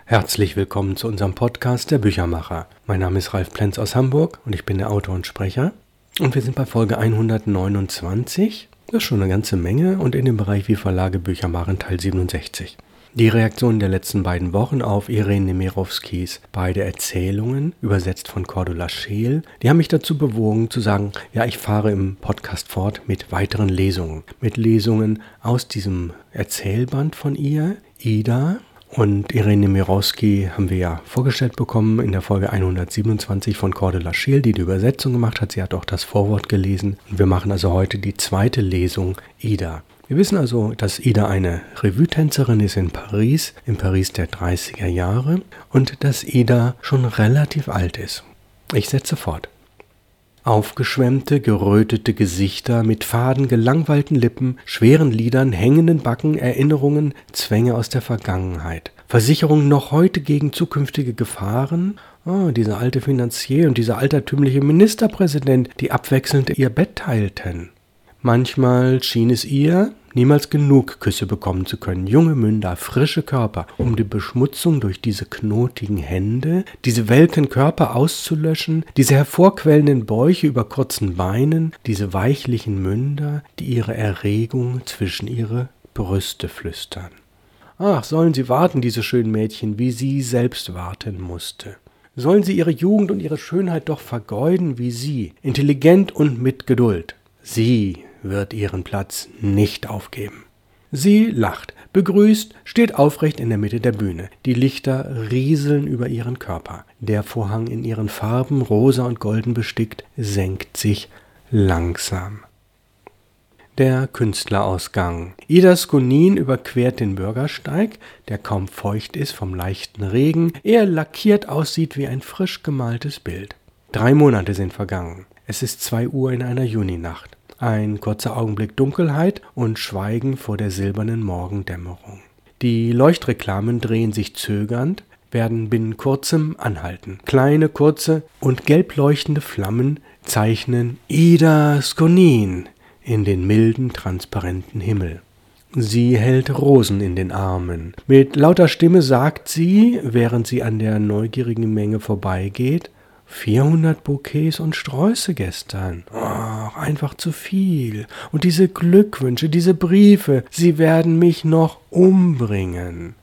Herzlich willkommen zu unserem Podcast Der Büchermacher. Mein Name ist Ralf Plenz aus Hamburg und ich bin der Autor und Sprecher. Und wir sind bei Folge 129. Das ist schon eine ganze Menge und in dem Bereich Wie Verlage Bücher machen Teil 67. Die Reaktionen der letzten beiden Wochen auf Irene Nemirovskis beide Erzählungen, übersetzt von Cordula Scheel, die haben mich dazu bewogen zu sagen, ja, ich fahre im Podcast fort mit weiteren Lesungen. Mit Lesungen aus diesem Erzählband von ihr, Ida. Und Irene Nemirovsky haben wir ja vorgestellt bekommen in der Folge 127 von Cordula Scheel, die Übersetzung gemacht hat. Sie hat auch das Vorwort gelesen. Und wir machen also heute die zweite Lesung Ida. Wir wissen also, dass Ida eine Revue-Tänzerin ist in Paris der 30er Jahre und dass Ida schon relativ alt ist. Ich setze fort. Aufgeschwemmte, gerötete Gesichter mit faden, gelangweilten Lippen, schweren Lidern, hängenden Backen, Erinnerungen, Zwänge aus der Vergangenheit. Versicherungen noch heute gegen zukünftige Gefahren. Dieser alte Finanzier und dieser altertümliche Ministerpräsident, die abwechselnd ihr Bett teilten. Manchmal schien es ihr, niemals genug Küsse bekommen zu können. Junge Münder, frische Körper, um die Beschmutzung durch diese knotigen Hände, diese welken Körper auszulöschen, diese hervorquellenden Bäuche über kurzen Beinen, diese weichlichen Münder, die ihre Erregung zwischen ihre Brüste flüstern. Ach, sollen sie warten, diese schönen Mädchen, wie sie selbst warten musste. Sollen sie ihre Jugend und ihre Schönheit doch vergeuden wie sie, intelligent und mit Geduld. Sie wird ihren Platz nicht aufgeben. Sie lacht, begrüßt, steht aufrecht in der Mitte der Bühne. Die Lichter rieseln über ihren Körper. Der Vorhang in ihren Farben, rosa und golden bestickt, senkt sich langsam. Der Künstlerausgang. Ida Skonin überquert den Bürgersteig, der kaum feucht ist vom leichten Regen. Er lackiert aussieht wie ein frisch gemaltes Bild. 3 Monate sind vergangen. Es ist 2 Uhr in einer Juninacht. Ein kurzer Augenblick Dunkelheit und Schweigen vor der silbernen Morgendämmerung. Die Leuchtreklamen drehen sich zögernd, werden binnen kurzem anhalten. Kleine, kurze und gelb leuchtende Flammen zeichnen Ida Skonin in den milden, transparenten Himmel. Sie hält Rosen in den Armen. Mit lauter Stimme sagt sie, während sie an der neugierigen Menge vorbeigeht, 400 Bouquets und Sträuße gestern. Ach, einfach zu viel. Und diese Glückwünsche, diese Briefe, sie werden mich noch umbringen.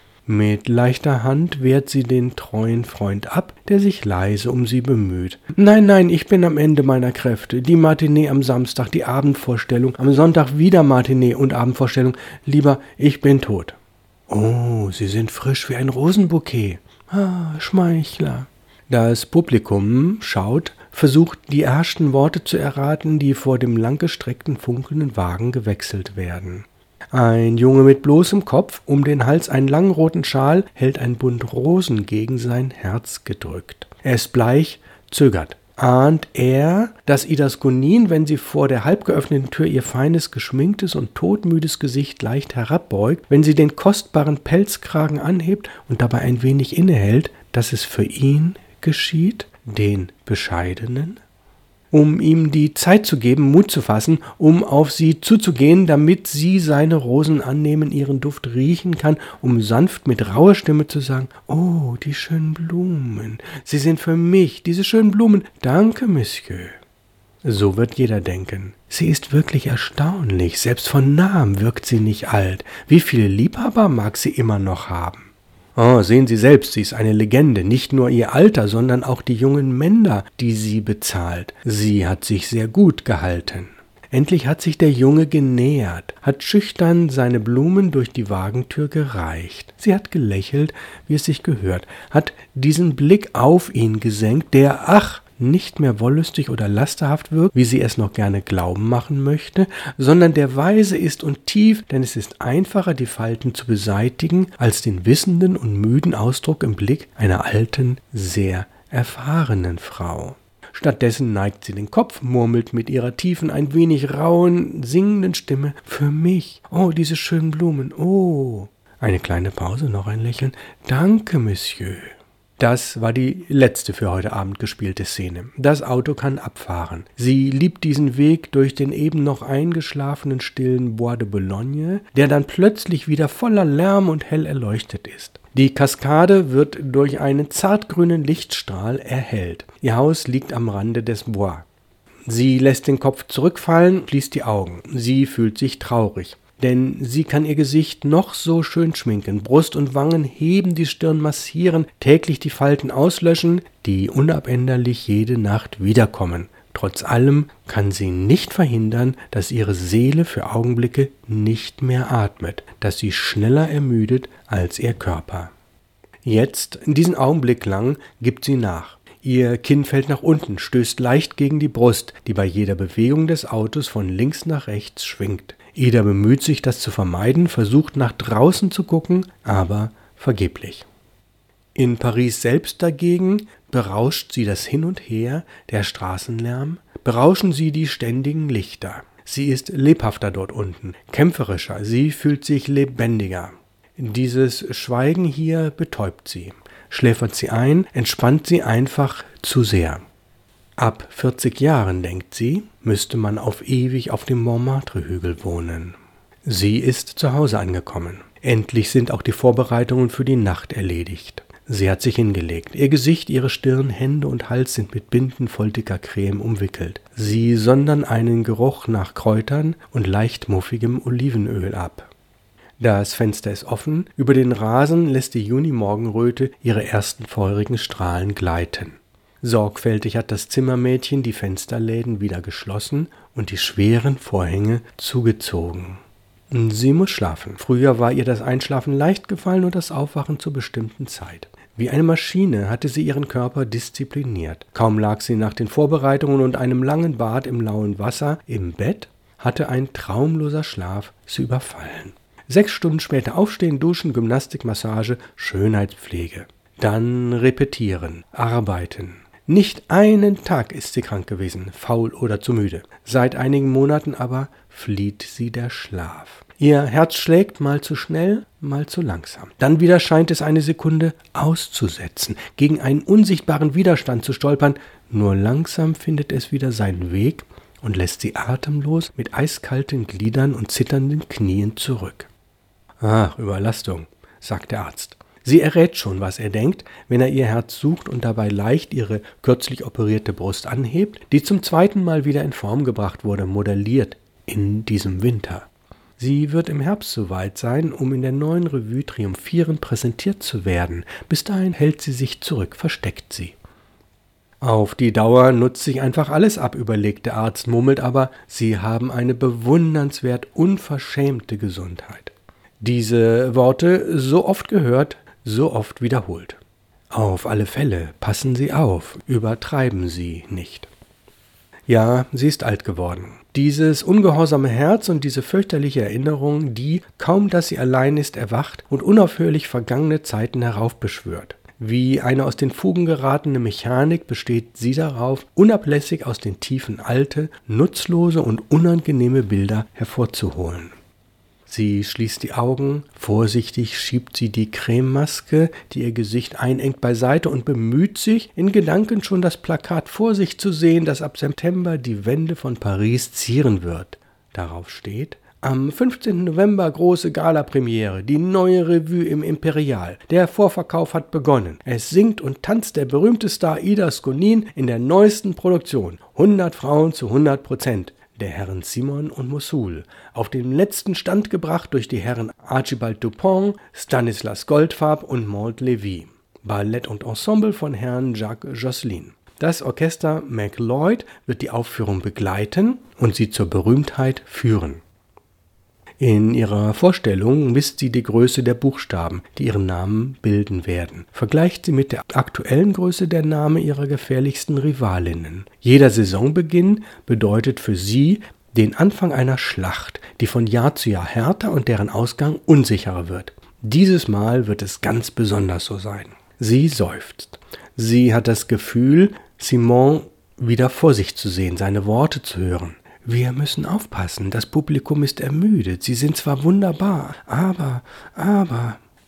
Mit leichter Hand wehrt sie den treuen Freund ab, der sich leise um sie bemüht. Nein, ich bin am Ende meiner Kräfte. Die Matinee am Samstag, die Abendvorstellung, am Sonntag wieder Matinee und Abendvorstellung. Lieber, ich bin tot. Oh, Sie sind frisch wie ein Rosenbouquet. Schmeichler. Das Publikum schaut, versucht die ersten Worte zu erraten, die vor dem langgestreckten, funkelnden Wagen gewechselt werden. Ein Junge mit bloßem Kopf, um den Hals einen langen roten Schal, hält ein Bund Rosen gegen sein Herz gedrückt. Er ist bleich, zögert. Ahnt er, dass Ida Skonin, wenn sie vor der halb geöffneten Tür ihr feines, geschminktes und todmüdes Gesicht leicht herabbeugt, wenn sie den kostbaren Pelzkragen anhebt und dabei ein wenig innehält, dass es für ihn geschieht, den Bescheidenen? Um ihm die Zeit zu geben, Mut zu fassen, um auf sie zuzugehen, damit sie seine Rosen annehmen, ihren Duft riechen kann, um sanft mit rauer Stimme zu sagen, oh, die schönen Blumen, sie sind für mich, diese schönen Blumen, danke, Monsieur. So wird jeder denken. Sie ist wirklich erstaunlich, selbst von Namen wirkt sie nicht alt. Wie viele Liebhaber mag sie immer noch haben? Oh, sehen Sie selbst, sie ist eine Legende, nicht nur ihr Alter, sondern auch die jungen Männer, die sie bezahlt. Sie hat sich sehr gut gehalten. Endlich hat sich der Junge genähert, hat schüchtern seine Blumen durch die Wagentür gereicht. Sie hat gelächelt, wie es sich gehört, hat diesen Blick auf ihn gesenkt, der, nicht mehr wollüstig oder lasterhaft wirkt, wie sie es noch gerne glauben machen möchte, sondern der weise ist und tief, denn es ist einfacher, die Falten zu beseitigen, als den wissenden und müden Ausdruck im Blick einer alten, sehr erfahrenen Frau. Stattdessen neigt sie den Kopf, murmelt mit ihrer tiefen, ein wenig rauen, singenden Stimme, für mich, oh, diese schönen Blumen, oh. Eine kleine Pause, noch ein Lächeln, danke, Monsieur. Das war die letzte für heute Abend gespielte Szene. Das Auto kann abfahren. Sie liebt diesen Weg durch den eben noch eingeschlafenen stillen Bois de Boulogne, der dann plötzlich wieder voller Lärm und hell erleuchtet ist. Die Kaskade wird durch einen zartgrünen Lichtstrahl erhellt. Ihr Haus liegt am Rande des Bois. Sie lässt den Kopf zurückfallen, schließt die Augen. Sie fühlt sich traurig. Denn sie kann ihr Gesicht noch so schön schminken, Brust und Wangen heben, die Stirn massieren, täglich die Falten auslöschen, die unabänderlich jede Nacht wiederkommen. Trotz allem kann sie nicht verhindern, dass ihre Seele für Augenblicke nicht mehr atmet, dass sie schneller ermüdet als ihr Körper. Jetzt, in diesem Augenblick lang, gibt sie nach. Ihr Kinn fällt nach unten, stößt leicht gegen die Brust, die bei jeder Bewegung des Autos von links nach rechts schwingt. Ida bemüht sich, das zu vermeiden, versucht nach draußen zu gucken, aber vergeblich. In Paris selbst dagegen berauscht sie das Hin und Her, der Straßenlärm, berauschen sie die ständigen Lichter. Sie ist lebhafter dort unten, kämpferischer, sie fühlt sich lebendiger. Dieses Schweigen hier betäubt sie, schläfert sie ein, entspannt sie einfach zu sehr. Ab 40 Jahren, denkt sie, müsste man auf ewig auf dem Montmartre-Hügel wohnen. Sie ist zu Hause angekommen. Endlich sind auch die Vorbereitungen für die Nacht erledigt. Sie hat sich hingelegt. Ihr Gesicht, ihre Stirn, Hände und Hals sind mit Binden voll dicker Creme umwickelt. Sie sondern einen Geruch nach Kräutern und leicht muffigem Olivenöl ab. Das Fenster ist offen. Über den Rasen lässt die Junimorgenröte ihre ersten feurigen Strahlen gleiten. Sorgfältig hat das Zimmermädchen die Fensterläden wieder geschlossen und die schweren Vorhänge zugezogen. Sie muss schlafen. Früher war ihr das Einschlafen leicht gefallen und das Aufwachen zur bestimmten Zeit. Wie eine Maschine hatte sie ihren Körper diszipliniert. Kaum lag sie nach den Vorbereitungen und einem langen Bad im lauen Wasser im Bett, hatte ein traumloser Schlaf sie überfallen. 6 Stunden später aufstehen, duschen, Gymnastik, Massage, Schönheitspflege. Dann repetieren, arbeiten. Nicht einen Tag ist sie krank gewesen, faul oder zu müde. Seit einigen Monaten aber flieht sie der Schlaf. Ihr Herz schlägt mal zu schnell, mal zu langsam. Dann wieder scheint es eine Sekunde auszusetzen, gegen einen unsichtbaren Widerstand zu stolpern. Nur langsam findet es wieder seinen Weg und lässt sie atemlos mit eiskalten Gliedern und zitternden Knien zurück. »Ach, Überlastung«, sagt der Arzt. Sie errät schon, was er denkt, wenn er ihr Herz sucht und dabei leicht ihre kürzlich operierte Brust anhebt, die zum 2. Mal wieder in Form gebracht wurde, modelliert in diesem Winter. Sie wird im Herbst soweit sein, um in der neuen Revue triumphierend präsentiert zu werden. Bis dahin hält sie sich zurück, versteckt sie. Auf die Dauer nutzt sich einfach alles ab, überlegt der Arzt, murmelt aber, Sie haben eine bewundernswert unverschämte Gesundheit. Diese Worte so oft gehört, so oft wiederholt. Auf alle Fälle, passen Sie auf, übertreiben Sie nicht. Ja, sie ist alt geworden. Dieses ungehorsame Herz und diese fürchterliche Erinnerung, die, kaum dass sie allein ist, erwacht und unaufhörlich vergangene Zeiten heraufbeschwört. Wie eine aus den Fugen geratene Mechanik besteht sie darauf, unablässig aus den Tiefen alte, nutzlose und unangenehme Bilder hervorzuholen. Sie schließt die Augen, vorsichtig schiebt sie die Crememaske, die ihr Gesicht einengt, beiseite und bemüht sich, in Gedanken schon das Plakat vor sich zu sehen, das ab September die Wände von Paris zieren wird. Darauf steht: Am 15. November große Gala-Premiere, die neue Revue im Imperial. Der Vorverkauf hat begonnen. Es singt und tanzt der berühmte Star Ida Skonin in der neuesten Produktion. 100 Frauen zu 100%. Der Herren Simon und Mossoul, auf den letzten Stand gebracht durch die Herren Archibald Dupont, Stanislas Goldfarb und Maud Lévy. Ballett und Ensemble von Herrn Jacques Josselin. Das Orchester MacLeod wird die Aufführung begleiten und sie zur Berühmtheit führen. In ihrer Vorstellung misst sie die Größe der Buchstaben, die ihren Namen bilden werden. Vergleicht sie mit der aktuellen Größe der Namen ihrer gefährlichsten Rivalinnen. Jeder Saisonbeginn bedeutet für sie den Anfang einer Schlacht, die von Jahr zu Jahr härter und deren Ausgang unsicherer wird. Dieses Mal wird es ganz besonders so sein. Sie seufzt. Sie hat das Gefühl, Simon wieder vor sich zu sehen, seine Worte zu hören. Wir müssen aufpassen, das Publikum ist ermüdet, sie sind zwar wunderbar, aber...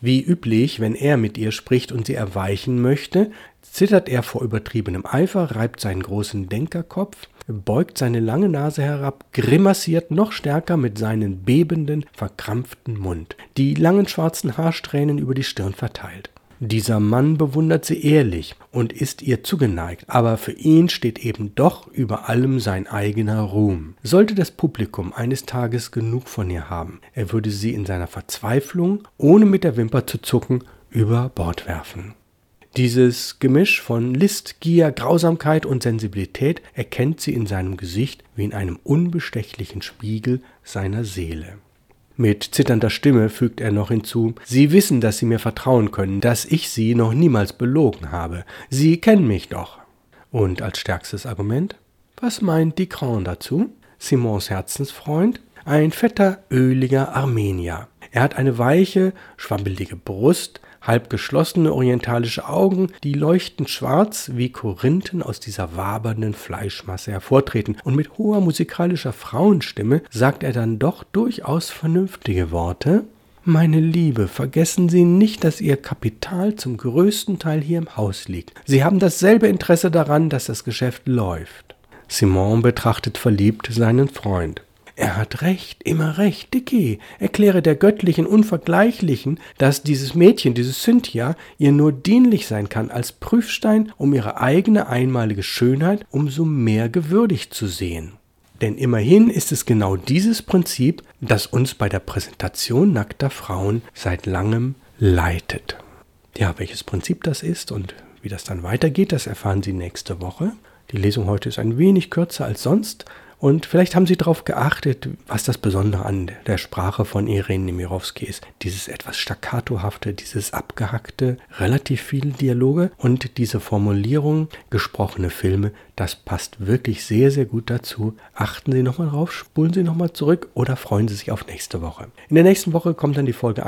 Wie üblich, wenn er mit ihr spricht und sie erweichen möchte, zittert er vor übertriebenem Eifer, reibt seinen großen Denkerkopf, beugt seine lange Nase herab, grimassiert noch stärker mit seinem bebenden, verkrampften Mund, die langen schwarzen Haarsträhnen über die Stirn verteilt. Dieser Mann bewundert sie ehrlich und ist ihr zugeneigt, aber für ihn steht eben doch über allem sein eigener Ruhm. Sollte das Publikum eines Tages genug von ihr haben, er würde sie in seiner Verzweiflung, ohne mit der Wimper zu zucken, über Bord werfen. Dieses Gemisch von List, Gier, Grausamkeit und Sensibilität erkennt sie in seinem Gesicht wie in einem unbestechlichen Spiegel seiner Seele. Mit zitternder Stimme fügt er noch hinzu: Sie wissen, dass Sie mir vertrauen können, dass ich Sie noch niemals belogen habe. Sie kennen mich doch. Und als stärkstes Argument: Was meint Dicran dazu? Simons Herzensfreund? Ein fetter, öliger Armenier. Er hat eine weiche, schwammelige Brust, halb geschlossene orientalische Augen, die leuchtend schwarz wie Korinthen aus dieser wabernden Fleischmasse hervortreten, und mit hoher musikalischer Frauenstimme sagt er dann doch durchaus vernünftige Worte. Meine Liebe, vergessen Sie nicht, dass Ihr Kapital zum größten Teil hier im Haus liegt. Sie haben dasselbe Interesse daran, dass das Geschäft läuft. Simon betrachtet verliebt seinen Freund. Er hat recht, immer recht, Dicky. Erkläre der göttlichen Unvergleichlichen, dass dieses Mädchen, diese Cynthia, ihr nur dienlich sein kann als Prüfstein, um ihre eigene einmalige Schönheit umso mehr gewürdigt zu sehen. Denn immerhin ist es genau dieses Prinzip, das uns bei der Präsentation nackter Frauen seit langem leitet. Ja, welches Prinzip das ist und wie das dann weitergeht, das erfahren Sie nächste Woche. Die Lesung heute ist ein wenig kürzer als sonst. Und vielleicht haben Sie darauf geachtet, was das Besondere an der Sprache von Irene Nemirovsky ist. Dieses etwas Staccatohafte, dieses Abgehackte, relativ viele Dialoge und diese Formulierung, gesprochene Filme, das passt wirklich sehr, sehr gut dazu. Achten Sie nochmal drauf, spulen Sie nochmal zurück oder freuen Sie sich auf nächste Woche. In der nächsten Woche kommt dann die Folge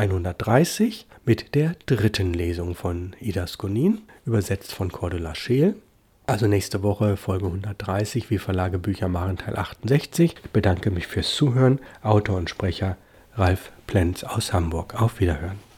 130 mit der dritten Lesung von Ida Skonin, übersetzt von Cordula Scheel. Also nächste Woche Folge 130, wie Verlage Bücher machen, Teil 68. Ich bedanke mich fürs Zuhören. Autor und Sprecher Ralf Plenz aus Hamburg. Auf Wiederhören.